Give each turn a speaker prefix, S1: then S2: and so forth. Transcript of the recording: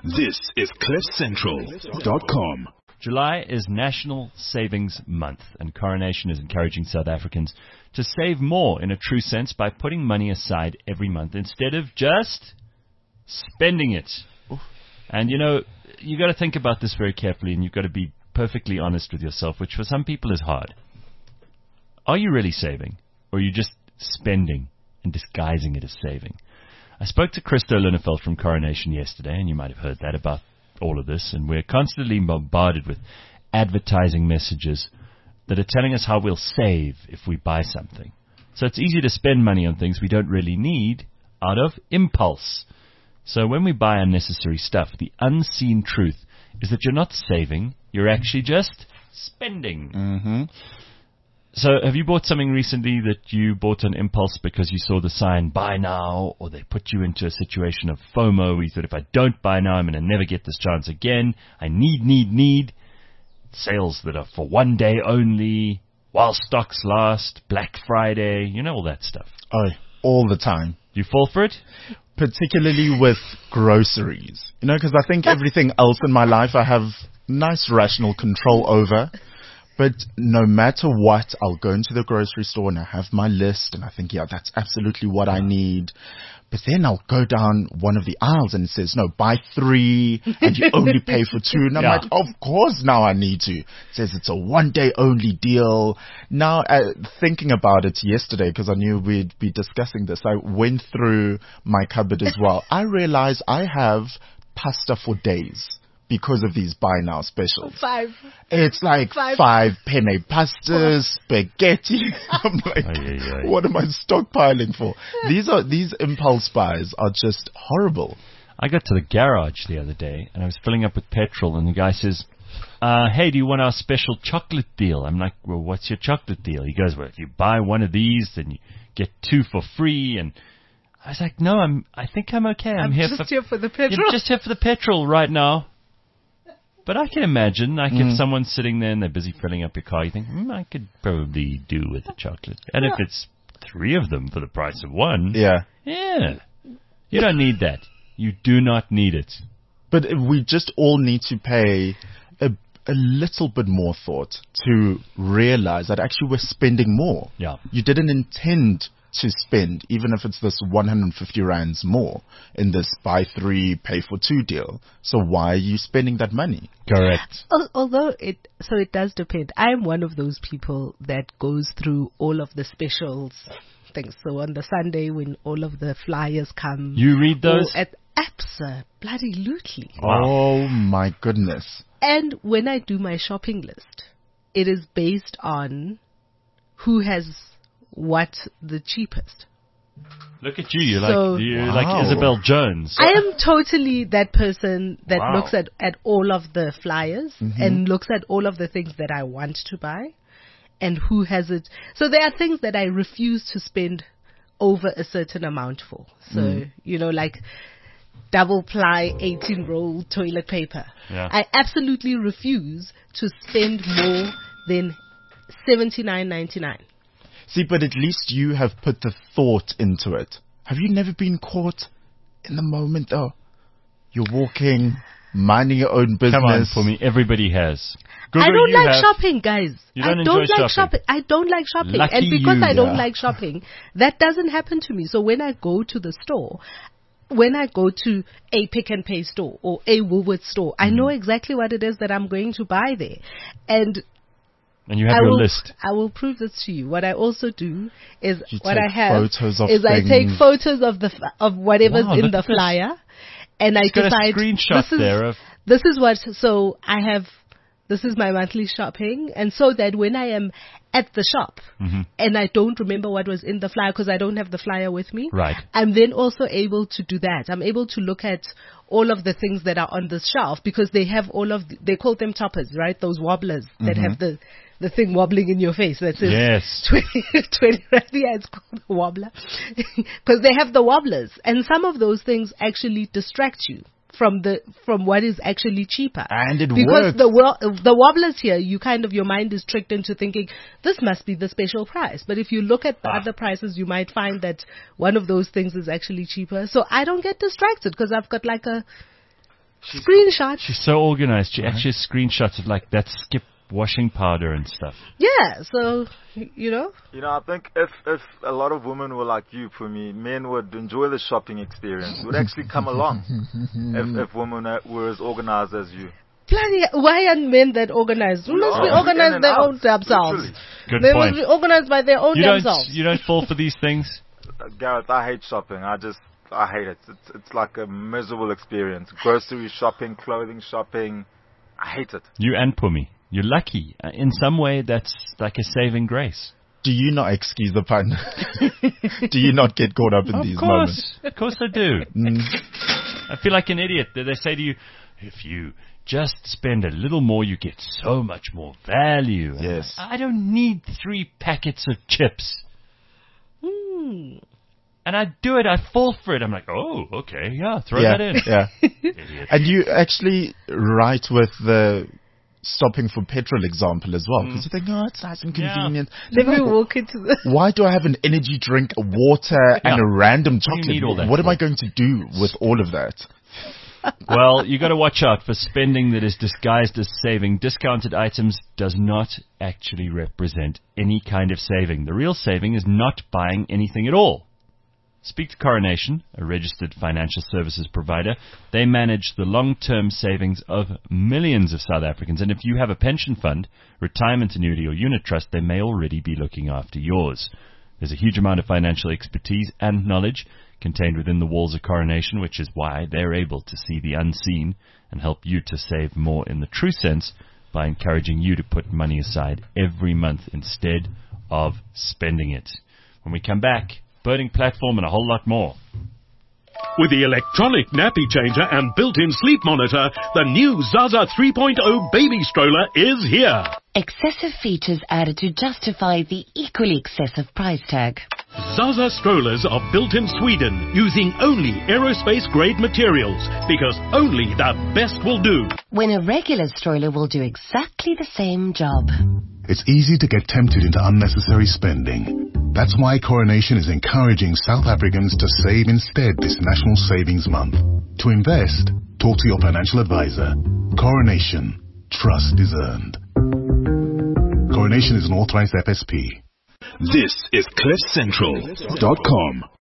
S1: This is CliffCentral.com.
S2: July is National Savings Month, and Coronation is encouraging South Africans to save more in a true sense by putting money aside every month instead of just spending it. And you know, you got to think about this very carefully, and you've got to be perfectly honest with yourself, which for some people is hard. Are you really saving, or are you just spending and disguising it as saving? I spoke to Christo Linnefeld from Coronation yesterday, and you might have heard that about all of this, and we're constantly bombarded with advertising messages that are telling us how we'll save if we buy something. So it's easy to spend money on things we don't really need out of impulse. So when we buy unnecessary stuff, the unseen truth is that you're not saving, you're actually just spending.
S3: Mm-hmm.
S2: So have you bought something recently that you bought on impulse because you saw the sign, buy now, or they put you into a situation of FOMO where you thought, if I don't buy now, I'm going to never get this chance again. I need. Sales that are for one day only, while stocks last, Black Friday, you know, all that stuff.
S3: Oh, all the time.
S2: You fall for it?
S3: Particularly with groceries. You know, because I think everything else in my life I have nice rational control over. But no matter what, I'll go into the grocery store and I have my list and I think, yeah, that's absolutely what I need. But then I'll go down one of the aisles and it says, no, buy 3 and you only pay for 2. And I'm like, of course now I need to. It says it's a one day only deal. Now, thinking about it yesterday, because I knew we'd be discussing this, I went through my cupboard as well. I realized I have pasta for days because of these buy now specials.
S4: 5.
S3: It's like 5 penne pastas, spaghetti. I'm like, what am I stockpiling for? These impulse buys are just horrible.
S2: I got to the garage the other day and I was filling up with petrol and the guy says, hey, do you want our special chocolate deal? I'm like, well, what's your chocolate deal? He goes, well, if you buy one of these, then you get 2 for free. And I was like, no, I think I'm okay. I'm here
S4: for the petrol.
S2: You're just here for the petrol right now. But I can imagine, like, if someone's sitting there and they're busy filling up your car, you think, I could probably do with a chocolate. And if it's 3 of them for the price of 1, you don't need that. You do not need it.
S3: But we just all need to pay a little bit more thought to realize that actually we're spending more.
S2: Yeah.
S3: You didn't intend to spend, even if it's this 150 rands more in this buy 3, pay for 2 deal. So why are you spending that money?
S2: Correct.
S4: Although it does depend. I'm one of those people that goes through all of the specials things. So on the Sunday when all of the flyers come.
S2: You read those?
S4: Absolutely.
S3: Wow. Oh my goodness.
S4: And when I do my shopping list, it is based on who has what the cheapest.
S2: Look at you. You're like Isabel Jones.
S4: I am totally that person that looks at all of the flyers and looks at all of the things that I want to buy and who has it. So there are things that I refuse to spend over a certain amount for. So, you know, like double ply 18-roll toilet paper.
S2: Yeah.
S4: I absolutely refuse to spend more than $79.99.
S3: See, but at least you have put the thought into it. Have you never been caught in the moment, though? You're walking, minding your own business.
S2: Come on, for me, everybody has. Google,
S4: I don't like shopping, guys.
S2: You don't enjoy shopping.
S4: I don't like shopping.
S2: Lucky
S4: and because
S2: you.
S4: I don't like shopping, that doesn't happen to me. So when I go to the store, when I go to a Pick n Pay store or a Woolworths store, I know exactly what it is that I'm going to buy there. And
S2: you have your list.
S4: I will prove this to you. What I also do is
S3: I
S4: take photos of whatever's in the flyer, and I decide.
S2: Got a screenshot there of.
S4: This is what. So I have. This is my monthly shopping, and so that when I am at the shop and I don't remember what was in the flyer because I don't have the flyer with me,
S2: right,
S4: I'm then also able to do that. I'm able to look at all of the things that are on the shelf because they have they call them toppers, right? Those wobblers that have the thing wobbling in your face that says 20 right? Yeah, it's called a wobbler because they have the wobblers, and some of those things actually distract you from what is actually cheaper.
S3: And it
S4: because
S3: works.
S4: the wobblers here, your mind is tricked into thinking this must be the special price. But if you look at the other prices, you might find that one of those things is actually cheaper. So I don't get distracted because I've got like a Screenshot.
S2: She's so organized. She actually has screenshots of like that Skip washing powder and stuff.
S4: Yeah, so, you know.
S5: You know, I think if a lot of women were like you, for me, men would enjoy the shopping experience. Would actually come along if women were as organized as you.
S4: Bloody, why aren't men that organized? They must be organized their own themselves.
S2: Good
S4: They
S2: point.
S4: must be organized by their own themselves.
S2: You don't fall for these things?
S5: Gareth, I hate shopping. I hate it. It's like a miserable experience. Grocery shopping, clothing shopping. I hate it.
S2: You and Pumi. You're lucky. In some way, that's like a saving grace.
S3: Do you not, excuse the pun, do you not get caught up in these moments?
S2: Of course I do. I feel like an idiot. They say to you, if you just spend a little more, you get so much more value.
S3: Yes.
S2: I don't need 3 packets of chips. And I do it. I fall for it. I'm like, oh, okay, yeah, throw that in.
S3: Yeah.
S2: Idiot.
S3: And you actually right with the stopping for petrol example as well, because you think, oh, it's nice and convenient.
S4: Let me walk into the...
S3: Why do I have an energy drink, a water, and a random chocolate?
S2: need all that
S3: What am
S2: for?
S3: I going to do with all of that?
S2: Well, you got to watch out for spending that is disguised as saving. Discounted items does not actually represent any kind of saving. The real saving is not buying anything at all. Speak to Coronation, a registered financial services provider. They manage the long-term savings of millions of South Africans. And if you have a pension fund, retirement annuity or unit trust, they may already be looking after yours. There's a huge amount of financial expertise and knowledge contained within the walls of Coronation, which is why they're able to see the unseen and help you to save more in the true sense by encouraging you to put money aside every month instead of spending it. When we come back, Birding Platform and a whole lot more.
S1: With the electronic nappy changer and built-in sleep monitor, the new Zaza 3.0 baby stroller is here.
S6: Excessive features added to justify the equally excessive price tag.
S1: Zaza strollers are built in Sweden using only aerospace-grade materials because only the best will do.
S6: When a regular stroller will do exactly the same job.
S7: It's easy to get tempted into unnecessary spending. That's why Coronation is encouraging South Africans to save instead this National Savings Month. To invest, talk to your financial advisor. Coronation. Trust is earned. Coronation is an authorized FSP.
S1: This is CliffCentral.com.